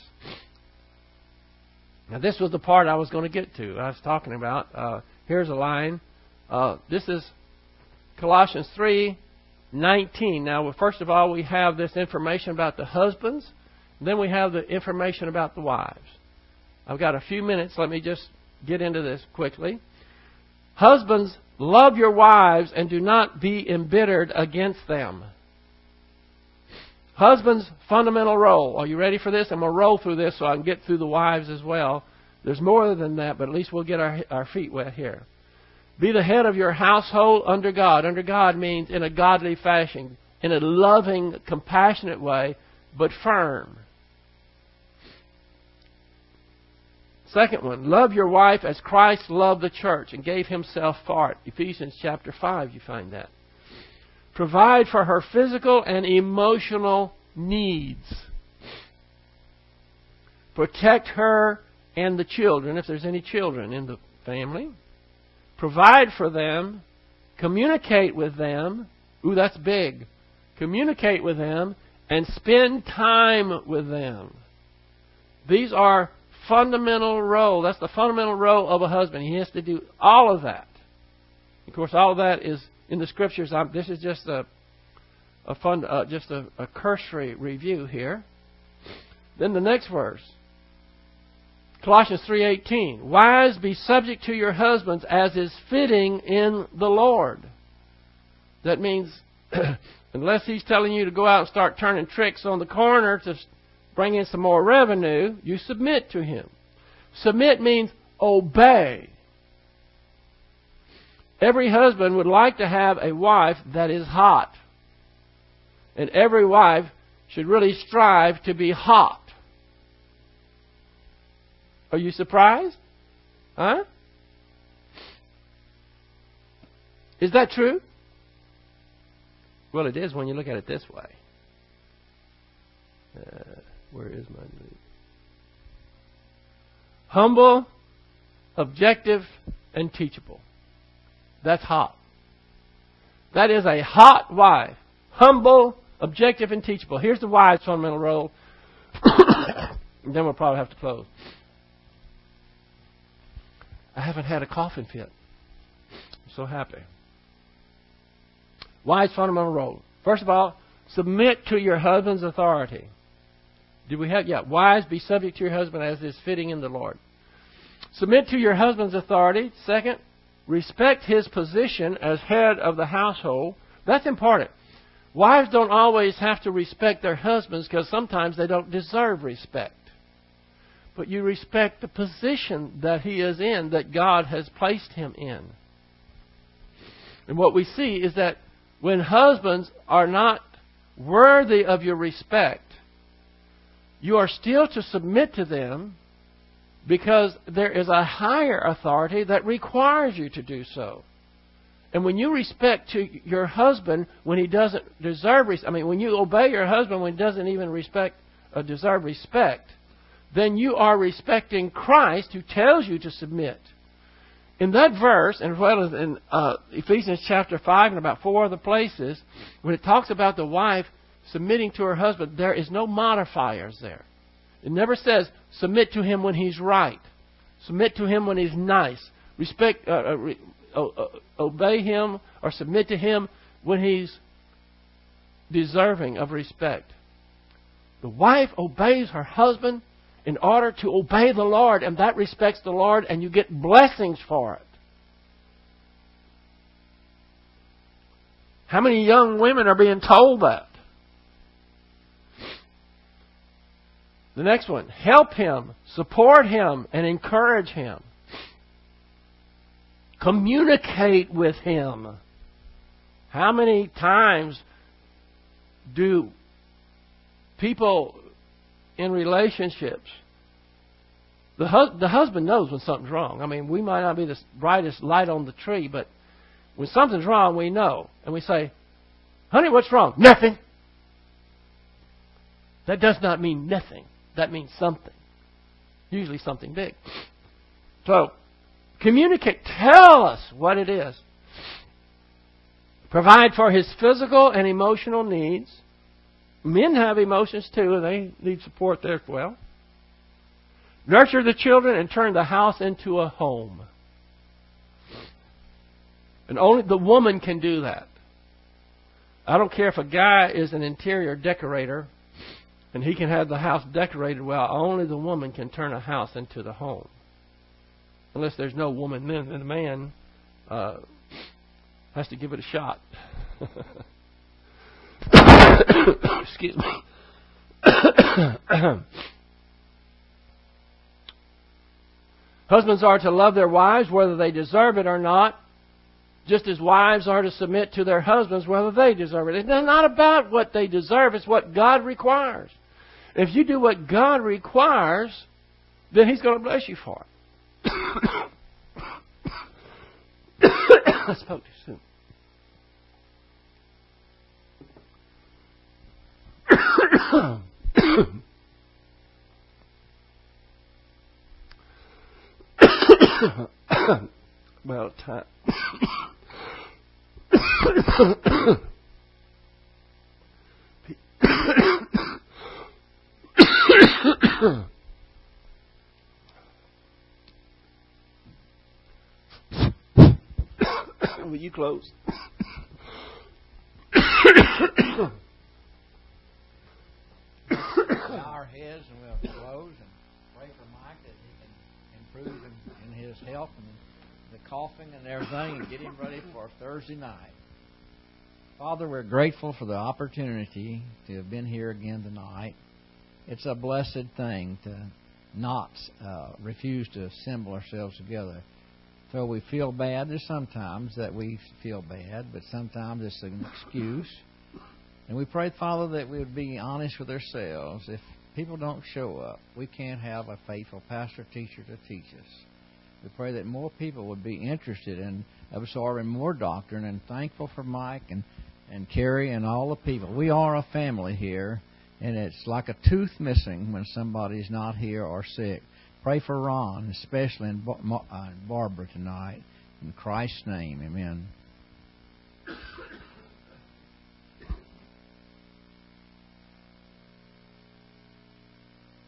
Now, this was the part I was going to get to. I was talking about. Uh, here's a line. Uh, this is Colossians three nineteen. Now, first of all, we have this information about the husbands. Then we have the information about the wives. I've got a few minutes. Let me just get into this quickly. Husbands, love your wives and do not be embittered against them. Husband's fundamental role. Are you ready for this? I'm going to roll through this so I can get through the wives as well. There's more than that, but at least we'll get our, our feet wet here. Be the head of your household under God. Under God means in a godly fashion, in a loving, compassionate way, but firm. Second one, love your wife as Christ loved the church and gave himself for it. Ephesians chapter five, you find that. Provide for her physical and emotional needs. Protect her and the children, if there's any children in the family, provide for them, communicate with them. Ooh, that's big. Communicate with them and spend time with them. These are fundamental roles. That's the fundamental role of a husband. He has to do all of that. Of course, all of that is in the Scriptures. I'm, this is just a, a fun, uh, just a, a cursory review here. Then the next verse, Colossians three eighteen. Wives, be subject to your husbands as is fitting in the Lord. That means, unless he's telling you to go out and start turning tricks on the corner to bring in some more revenue, you submit to him. Submit means obey. Every husband would like to have a wife that is hot. And every wife should really strive to be hot. Are you surprised? Huh? Is that true? Well, it is when you look at it this way. Uh, where is my note? Humble, objective, and teachable. That's hot. That is a hot wife. Humble, objective, and teachable. Here's the wife's fundamental role. Then we'll probably have to close. I haven't had a coughing fit. I'm so happy. Wife's fundamental role. First of all, submit to your husband's authority. Did we have? Yeah. Wives, be subject to your husband as is fitting in the Lord. Submit to your husband's authority. Second, respect his position as head of the household. That's important. Wives don't always have to respect their husbands because sometimes they don't deserve respect. But you respect the position that he is in, that God has placed him in. And what we see is that when husbands are not worthy of your respect, you are still to submit to them because there is a higher authority that requires you to do so. And when you respect to your husband when he doesn't deserve respect, I mean, when you obey your husband when he doesn't even respect or deserve respect, then you are respecting Christ who tells you to submit. In that verse, and as well as in uh, Ephesians chapter five and about four other places, when it talks about the wife submitting to her husband, there is no modifiers there. It never says, submit to him when he's right. Submit to him when he's nice. Respect, uh, uh, re, uh, uh, obey him or submit to him when he's deserving of respect. The wife obeys her husband in order to obey the Lord, and that respects the Lord, and you get blessings for it. How many young women are being told that? The next one, help him, support him, and encourage him. Communicate with him. How many times do people in relationships, the, hus- the husband knows when something's wrong. I mean, we might not be the brightest light on the tree, but when something's wrong, we know. And we say, honey, what's wrong? Nothing. That does not mean nothing. That means something. Usually something big. So, communicate. Tell us what it is. Provide for his physical and emotional needs. Men have emotions too, and they need support there as well. Nurture the children and turn the house into a home. And only the woman can do that. I don't care if a guy is an interior decorator and he can have the house decorated well. Only the woman can turn a house into the home. Unless there's no woman, then the man uh, has to give it a shot. Excuse me. Husbands are to love their wives whether they deserve it or not, just as wives are to submit to their husbands whether they deserve it. It's not about what they deserve, it's what God requires. If you do what God requires, then He's going to bless you for it. I spoke too soon. Well, time. Will you close? Bow our heads and we'll close and pray for Mike that he can improve in, in his health and the coughing and everything and get him ready for Thursday night. Father, we're grateful for the opportunity to have been here again tonight. It's a blessed thing to not uh, refuse to assemble ourselves together. So we feel bad. There's sometimes that we feel bad, but sometimes it's an excuse. And we pray, Father, that we would be honest with ourselves. If people don't show up, we can't have a faithful pastor teacher to teach us. We pray that more people would be interested in absorbing more doctrine, and thankful for Mike and, and Carrie and all the people. We are a family here, and it's like a tooth missing when somebody's not here or sick. Pray for Ron, especially in Bar- uh, Barbara tonight. In Christ's name, amen.